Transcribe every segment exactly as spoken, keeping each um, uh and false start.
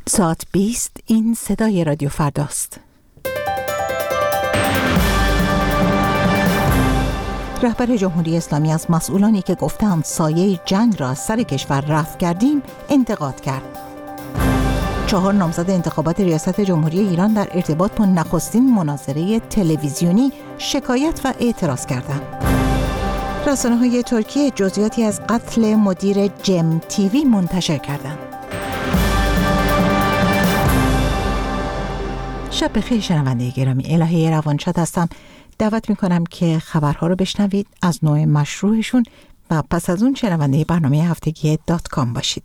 ساعت بیست این صدای رادیو فرداست. رهبر جمهوری اسلامی از مسئولانی که گفتند سایه جنگ را از سر کشور رفع کردیم انتقاد کرد. چهار نامزد انتخابات ریاست جمهوری ایران در ارتباط با نخستین مناظره تلویزیونی شکایت و اعتراض کردند. رسانه‌های ترکیه جزئیاتی از قتل مدیر جم تیوی منتشر کردند. شب بخیر شنونده گرامی، الهه روانشاد هستم. دعوت میکنم که خبرها رو بشنوید از نوع مشروعشون و پس از اون شنونده برنامه هفتگی دات کام باشید.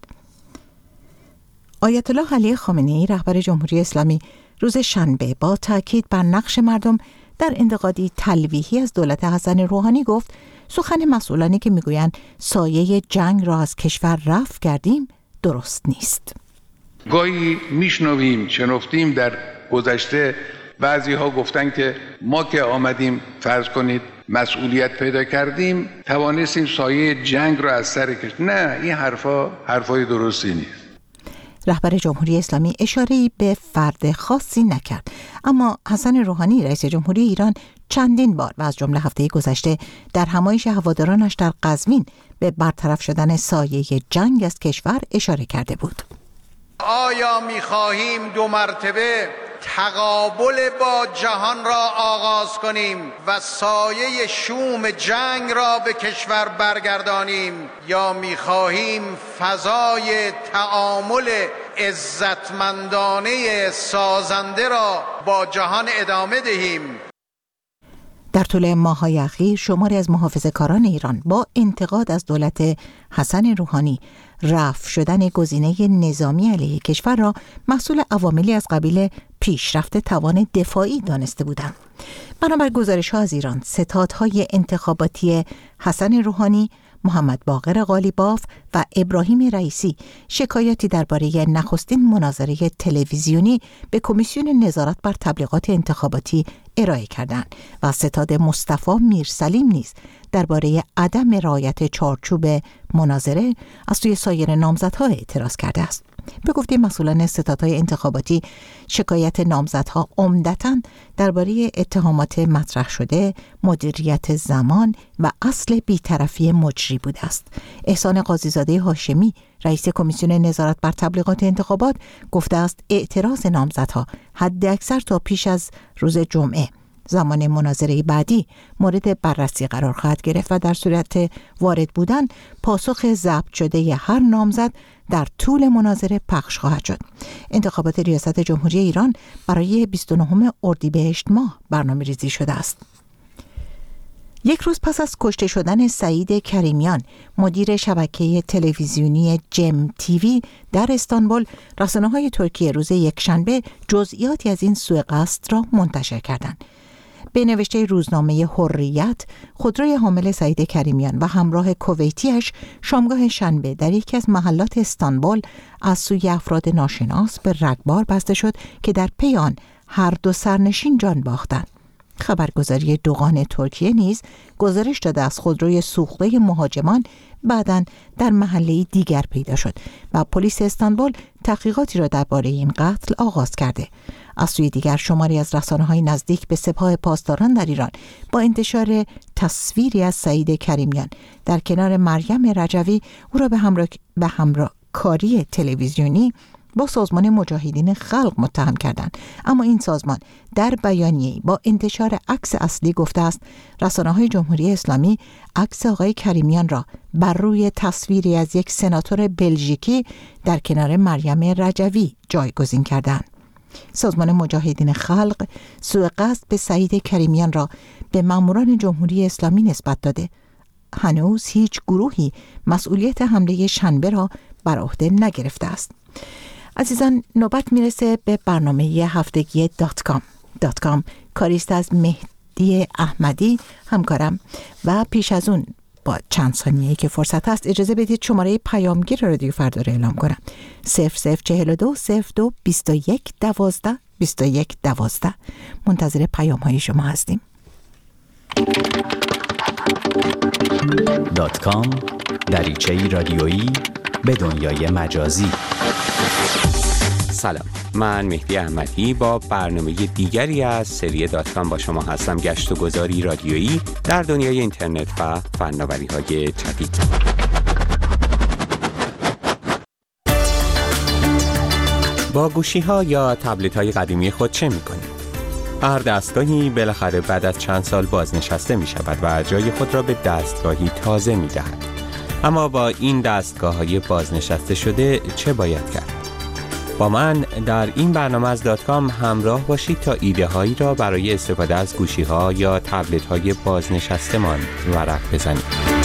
آیت الله علی خامنه‌ای رهبر جمهوری اسلامی روز شنبه با تاکید بر نقش مردم در انتقادی تلویحی از دولت حسن روحانی گفت سخن مسئولانی که میگویند سایه جنگ را از کشور رفع کردیم درست نیست. گاهی میشنویم شنفتیم در گذشته بعضی ها گفتن که ما که آمدیم فرض کنید مسئولیت پیدا کردیم توانستیم سایه جنگ را از سر کشید. نه، این حرفا حرفای درستی نیست. رهبر جمهوری اسلامی اشاره‌ای به فرد خاصی نکرد، اما حسن روحانی رئیس جمهوری ایران چندین بار و از جمله هفته گذشته در همایش هوادارانش در قزوین به برطرف شدن سایه جنگ از کشور اشاره کرده بود. آیا می‌خواهیم دو مرتبه تقابل با جهان را آغاز کنیم و سایه شوم جنگ را به کشور برگردانیم، یا می‌خواهیم فضای تعامل عزتمندانه سازنده را با جهان ادامه دهیم؟ در طول ماه‌های اخیر شماری از محافظه‌کاران ایران با انتقاد از دولت حسن روحانی رفع شدن گزینه نظامی علیه کشور را محصول عواملی از قبیل پیشرفت توان دفاعی دانسته بودند. بنابر گزارش‌ها از ایران، ستادهای انتخاباتی حسن روحانی، محمد باقر قالیباف و ابراهیم رئیسی شکایاتی درباره نخستین مناظره تلویزیونی به کمیسیون نظارت بر تبلیغات انتخاباتی ارائه کردند و ستاد مصطفی میرسلیم نیز درباره عدم رعایت چارچوب مناظره از سوی سایر نامزدها اعتراض کرده است. به گفته مسئولان ستادهای انتخاباتی، شکایت نامزدها عمدتاً درباره اتهامات مطرح شده، مدیریت زمان و اصل بی‌طرفی مجری بوده است. احسان قاضیزاده هاشمی رئیس کمیسیون نظارت بر تبلیغات انتخابات گفته است اعتراض نامزدها حداکثر تا پیش از روز جمعه زمان مناظره بعدی مورد بررسی قرار خواهد گرفت و در صورت وارد بودن پاسخ ضبط شده ی هر نامزد در طول مناظره پخش خواهد شد. انتخابات ریاست جمهوری ایران برای بیست و نهم اردیبهشت ماه برنامه ریزی شده است. یک روز پس از کشته شدن سعید کریمیان مدیر شبکه تلویزیونی جم تیوی در استانبول، رسانه‌های ترکیه روز یکشنبه جزئیاتی از این سوء قصد را منتشر کردند. به نوشته روزنامه حریت، خودروی حامل سعید کریمیان و همراه کویتیش شامگاه شنبه در یکی از محلات استانبول از سوی افراد ناشناس به رگبار بسته شد که در پی آن هر دو سرنشین جان باختند. خبرگزاری دوغان ترکیه نیز گزارش داده از خودروی سوخته مهاجمان بعداً در محله دیگر پیدا شد و پلیس استانبول تحقیقاتی را درباره این قتل آغاز کرده. از سوی دیگر شماری از رسانه‌های نزدیک به سپاه پاسداران در ایران با انتشار تصویری از سعید کریمیان در کنار مریم رجوی او را به همراه به همراهکاری تلویزیونی با سازمان مجاهدین خلق متهم کردند، اما این سازمان در بیانیه‌ای با انتشار عکس اصلی گفته است رسانه‌های جمهوری اسلامی عکس آقای کریمیان را بر روی تصویری از یک سناتور بلژیکی در کنار مریم رجوی جایگزین کردند. سازمان مجاهدین خلق سوء قصد به سعید کریمیان را به ماموران جمهوری اسلامی نسبت داده. هنوز هیچ گروهی مسئولیت حمله شنبه را بر عهده نگرفته است. عزیزان، نوبت میرسه به برنامه هفتگی دات کام. دات کام کاریست از مهدی احمدی همکارم و پیش از اون با چند ثانیه‌ای که فرصت هست اجازه بدید شماره پیامگیر رادیو فردا رو اعلام کنم. صفر صفر چهل و دو صفر دو بیست و یک دوازده بیست و یک دوازده. منتظر پیام های شما هستیم. دات کام دریچه‌ای رادیویی به دنیای مجازی. سلام، من مهدی احمدی با برنامه دیگری از سری دات کام با شما هستم. گشت و گذاری رادیویی در دنیای اینترنت و فناوری‌های جدید. با گوشی‌ها یا تبلت‌های قدیمی خود چه می‌کنید؟ هر دستگاهی بالاخره بعد از چند سال بازنشسته می‌شود و جای خود را به دستگاهی تازه می‌دهد. اما با این دستگاه‌های بازنشسته شده چه باید کرد؟ با من در این برنامه از دات کام همراه باشید تا ایده هایی را برای استفاده از گوشی ها یا تبلت های بازنشسته‌مان ورق بزنید.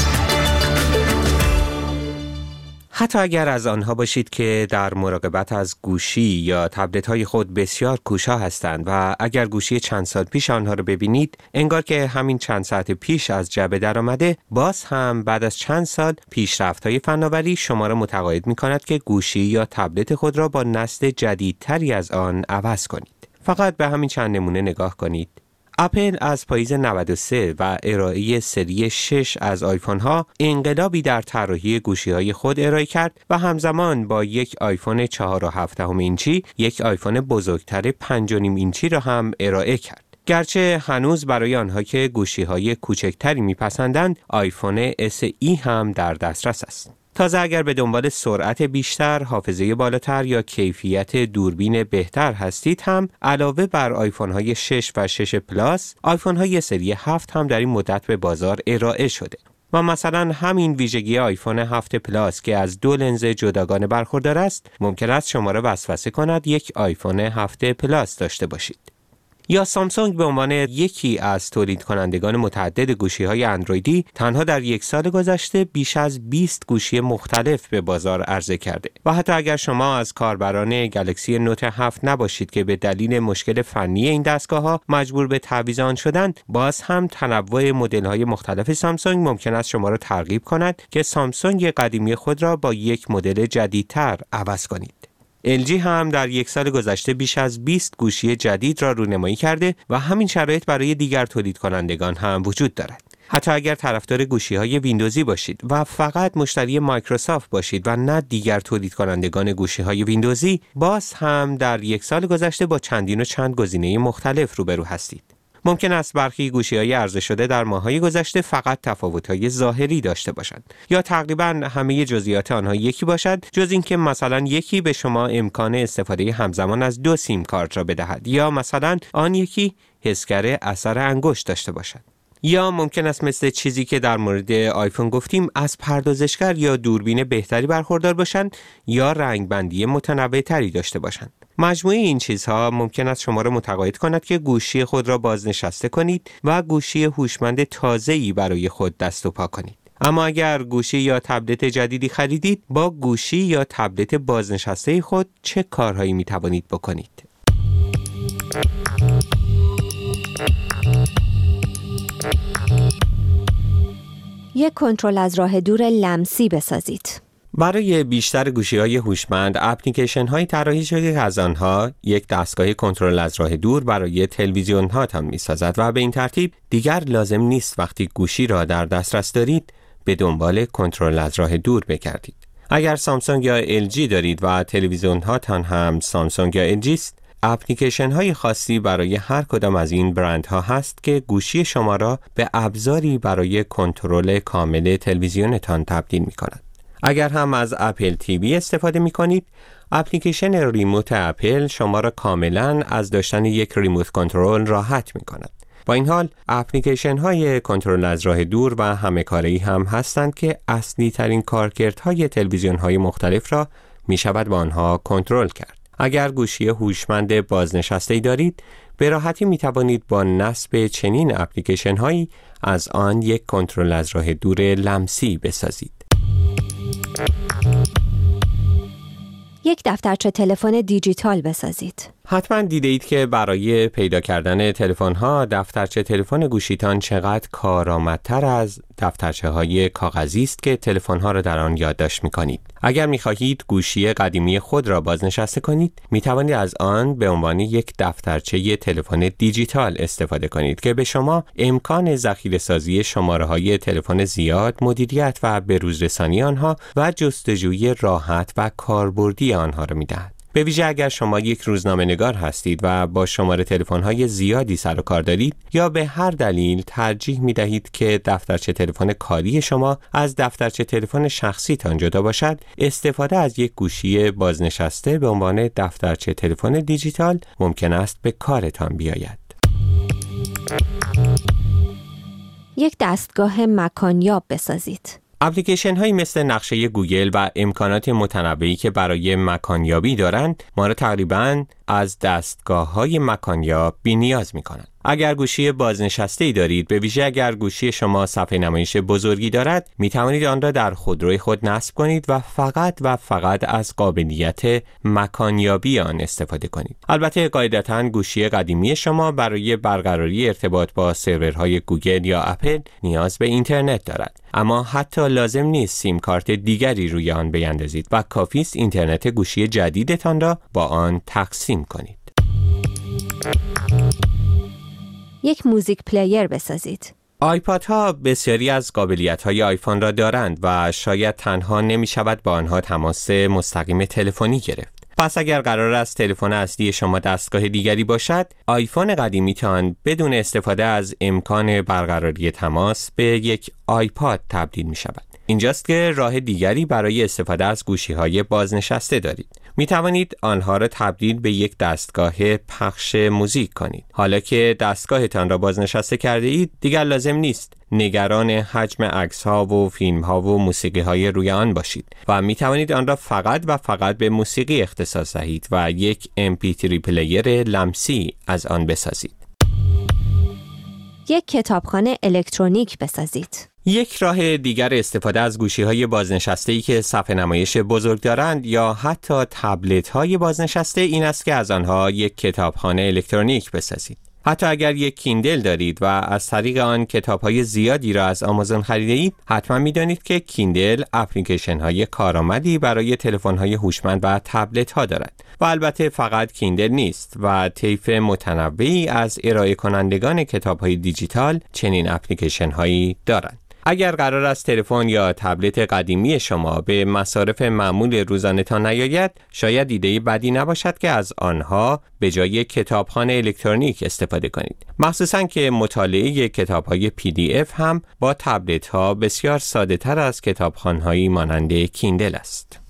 حتی اگر از آنها باشید که در مراقبت از گوشی یا تبلت های خود بسیار کوشا هستند و اگر گوشی چند سال پیش آنها را ببینید انگار که همین چند ساعت پیش از جعبه در آمده، باز هم بعد از چند سال پیشرفت های فناوری شما را متقاعد می کند که گوشی یا تبلت خود را با نسل جدیدتری از آن عوض کنید. فقط به همین چند نمونه نگاه کنید. اپل از پاییز نود و سه و ارائه سری شش از آیفون ها انقلابی در طراحی گوشی های خود ارائه کرد و همزمان با یک آیفون چهار و هفت دهم اینچی یک آیفون بزرگتر پنج و نیم اینچی را هم ارائه کرد. گرچه هنوز برای آنها که گوشی های کوچکتری میپسندند آیفون اس ای هم در دسترس است. تازه اگر به دنبال سرعت بیشتر، حافظه بالاتر یا کیفیت دوربین بهتر هستید هم علاوه بر آیفون های شش و شش پلاس، آیفون های سری هفت هم در این مدت به بازار ارائه شده. و مثلا همین ویژگی آیفون هفت پلاس که از دو لنز جداگانه برخوردار است، ممکن است شما را وسوسه کند یک آیفون هفت پلاس داشته باشید. یا سامسونگ به عنوان یکی از تولید کنندگان متعدد گوشی‌های اندرویدی تنها در یک سال گذشته بیش از بیست گوشی مختلف به بازار عرضه کرده و حتی اگر شما از کاربران گلکسی نوت هفت نباشید که به دلیل مشکل فنی این دستگاه‌ها مجبور به تعویض آن شدند، باز هم تنوع مدل‌های مختلف سامسونگ ممکن است شما را ترغیب کند که سامسونگ قدیمی خود را با یک مدل جدیدتر عوض کنید. ال جی هم در یک سال گذشته بیش از بیست گوشی جدید را رونمایی کرده و همین شرایط برای دیگر تولید کنندگان هم وجود دارد. حتی اگر طرفدار گوشی‌های ویندوزی باشید و فقط مشتری مایکروسافت باشید و نه دیگر تولید کنندگان گوشی‌های ویندوزی، باز هم در یک سال گذشته با چندین و چند گزینه مختلف روبرو هستید. ممکن است برخی گوشی‌های عرضه شده در ماه‌های گذشته فقط تفاوت‌های ظاهری داشته باشند یا تقریباً همه جزئیات آنها یکی باشد، جز اینکه مثلا یکی به شما امکان استفاده همزمان از دو سیم کارت را بدهد یا مثلا آن یکی حسگر اثر انگشت داشته باشد. یا ممکن است مثل چیزی که در مورد آیفون گفتیم از پردازشگر یا دوربین بهتری برخوردار باشند یا رنگبندی متنوع‌تری داشته باشند. مجموعه این چیزها ممکن است شما را متقاعد کند که گوشی خود را بازنشسته کنید و گوشی هوشمند تازه‌ای برای خود دست و پا کنید. اما اگر گوشی یا تبلت جدیدی خریدید، با گوشی یا تبلت بازنشسته خود چه کارهایی می توانید بکنید؟ یک کنترل از راه دور لمسی بسازید. برای بیشتر گوشی‌های هوشمند، اپلیکیشن‌های طراحی شده که از آنها یک دستگاه کنترل از راه دور برای تلویزیون‌ها هم می‌سازد و به این ترتیب دیگر لازم نیست وقتی گوشی را در دسترس دارید به دنبال کنترل از راه دور بگردید. اگر سامسونگ یا ال جی دارید و تلویزیون‌هاتان هم سامسونگ یا ال جی است، اپلیکیشن‌های خاصی برای هر کدام از این برندها هست که گوشی شما را به ابزاری برای کنترل کامل تلویزیونتان تبدیل می‌کند. اگر هم از اپل تیوی استفاده می کنید، اپلیکیشن ریموت اپل شما را کاملا از داشتن یک ریموت کنترل راحت می کند. با این حال، اپلیکیشن های کنترل از راه دور و همه کاری هم هستند که اصلی ترین کارکردهای تلویزیون های مختلف را می شود با آنها کنترل کرد. اگر گوشی هوشمند بازنشسته‌ای دارید، به راحتی می توانید با نصب چنین اپلیکیشن هایی از آن یک کنترل از راه دور لمسی بسازید. یک دفترچه تلفن دیجیتال بسازید. حتما دیده اید که برای پیدا کردن تلفن‌ها دفترچه تلفن گوشیتان چقدر کارآمدتر از دفترچه های کاغذی است که تلفن‌ها را در آن یادداشت می‌کنید. اگر می‌خواهید گوشی قدیمی خود را بازنشسته کنید، می‌توانید از آن به عنوان یک دفترچه تلفن دیجیتال استفاده کنید که به شما امکان ذخیره‌سازی شماره‌های تلفن زیاد، مدیریت و بروزرسانی آنها و جستجوی راحت و کاربردی آنها را می‌دهد. به ویژه اگر شما یک روزنامه‌نگار هستید و با شماره تلفن‌های زیادی سر و کار دارید یا به هر دلیل ترجیح می‌دهید که دفترچه تلفن کاری شما از دفترچه تلفن شخصیتان جدا باشد، استفاده از یک گوشی بازنشسته به عنوان دفترچه تلفن دیجیتال ممکن است به کارتان بیاید. یک دستگاه مکانیاب بسازید. اپلیکیشن هایی مثل نقشه گوگل و امکانات متنوعی که برای مکانیابی دارند ما را تقریباً از دستگاه های مکانیاب بی نیاز می کنند. اگر گوشی بازنشسته‌ای دارید، به ویژه اگر گوشی شما صفحه نمایش بزرگی دارد، می توانید آن را در خودروی خود نصب کنید و فقط و فقط از قابلیت مکانیابی آن استفاده کنید. البته قاعدتاً گوشی قدیمی شما برای برقراری ارتباط با سرورهای گوگل یا اپل نیاز به اینترنت دارد، اما حتی لازم نیست سیم کارت دیگری روی آن بیندازید و کافی است اینترنت گوشی جدیدتان را با آن تقسیم کنید. یک موزیک پلیر بسازید. آیپاد ها بسیاری از قابلیت های آیفون را دارند و شاید تنها نمی شود با آنها تماس مستقیم تلفنی گرفت. پس اگر قرار است تلفن اصلی شما دستگاه دیگری باشد، آیفون قدیمیتان بدون استفاده از امکان برقراری تماس به یک آیپاد تبدیل می شود. اینجاست که راه دیگری برای استفاده از گوشی‌های بازنشسته دارید. می توانید آنها را تبدیل به یک دستگاه پخش موزیک کنید. حالا که دستگاهتان را بازنشسته کرده اید، دیگر لازم نیست نگران حجم عکس‌ها و فیلم‌ها و موسیقی‌های روی آن باشید و می توانید آن را فقط و فقط به موسیقی اختصاص دهید و یک ام پی تری پلیر لمسی از آن بسازید. یک کتابخانه الکترونیک بسازید. یک راه دیگر استفاده از گوشی‌های بازنشسته‌ای که صفحه نمایش بزرگ دارند یا حتی تبلت‌های بازنشسته این است که از آنها یک کتابخانه الکترونیک بسازید. حتی اگر یک کیندل دارید و از طریق آن کتاب‌های زیادی را از آمازون خریده‌اید، حتما می‌دانید که کیندل اپلیکیشن‌های کارآمدی برای تلفن‌های هوشمند و تبلت‌ها دارد. و البته فقط کیندل نیست و طیف متنوعی از ارائه کنندگان کتاب‌های دیجیتال چنین اپلیکیشن‌هایی دارند. اگر قرار است تلفن یا تبلت قدیمی شما به مصارف معمول روزانه‌تان نیاید، شاید ایده بدی نباشد که از آنها به جای کتابخانه الکترونیک استفاده کنید. مخصوصاً که مطالعه کتاب‌های پی دی اف هم با تبلت‌ها بسیار ساده‌تر از کتابخانه‌هایی مانند کیندل است.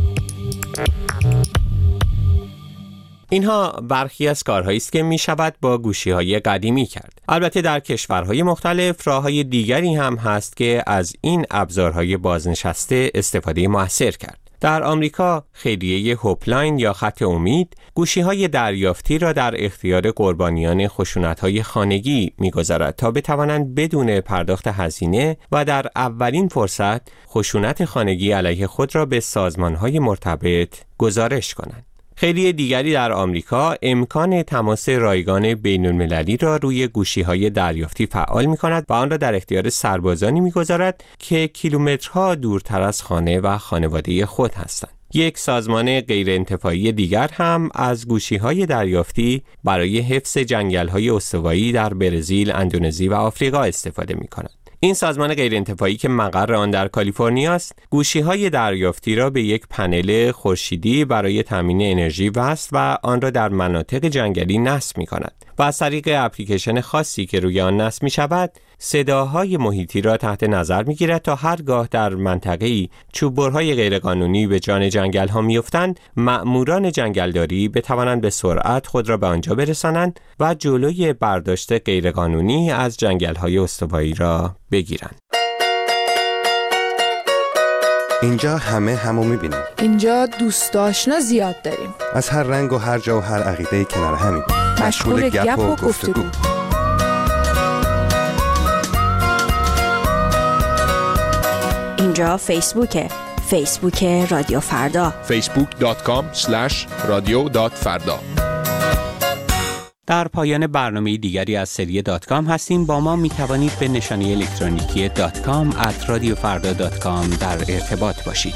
اینها برخی از کارهایی است که می شود با گوشی‌های قدیمی کرد. البته در کشورهای مختلف راه‌های دیگری هم هست که از این ابزارهای بازنشسته استفاده مؤثر کرد. در آمریکا خیریه هوپلاین یا خط امید گوشی‌های دریافتی را در اختیار قربانیان خشونت‌های خانگی می‌گذارد تا بتوانند بدون پرداخت هزینه و در اولین فرصت خشونت خانگی علیه خود را به سازمان‌های مرتبط گزارش کنند. خیلی دیگری در آمریکا امکان تماس رایگان بین‌المللی را روی گوشی‌های دریافتی فعال می‌کند و آن را در اختیار سربازانی می‌گذارد که کیلومترها دورتر از خانه و خانواده خود هستند. یک سازمان غیرانتفاعی دیگر هم از گوشی‌های دریافتی برای حفظ جنگل‌های استوایی در برزیل، اندونزی و آفریقا استفاده می‌کند. این سازمان غیرانتفاعی که مقر آن در کالیفرنیا است، گوشی‌های دریافتی را به یک پنل خورشیدی برای تامین انرژی وصل و آن را در مناطق جنگلی نصب می‌کند و از طریق اپلیکیشن خاصی که روی آن نصب می‌شود، صداهای محیطی را تحت نظر می‌گیرد تا هرگاه در منطقه‌ای چوببرهای غیرقانونی به جان جنگل‌ها می‌افتند، مأموران جنگلداری بتوانند به سرعت خود را به آنجا برسانند و جلوی برداشت غیرقانونی از جنگل‌های استوایی را بگیرند. اینجا همه همو می‌بینیم. اینجا دوست آشنا زیاد داریم. از هر رنگ و هر جا و هر عقیده‌ای کنار همیم. مشغول گپ و گفتگو. اینجا فیسبوکه. فیسبوک رادیو فردا. فیسبوک دات کام اسلش رادیو دات فردا. در پایان برنامه دیگری از سری دات کام هستیم. با ما می توانید به نشانی الکترونیکی دات کام ات رادیو فردا دات کام در ارتباط باشید.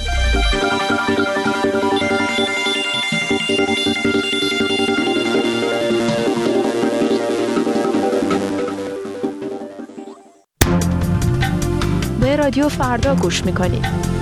به رادیو فردا گوش میکنید.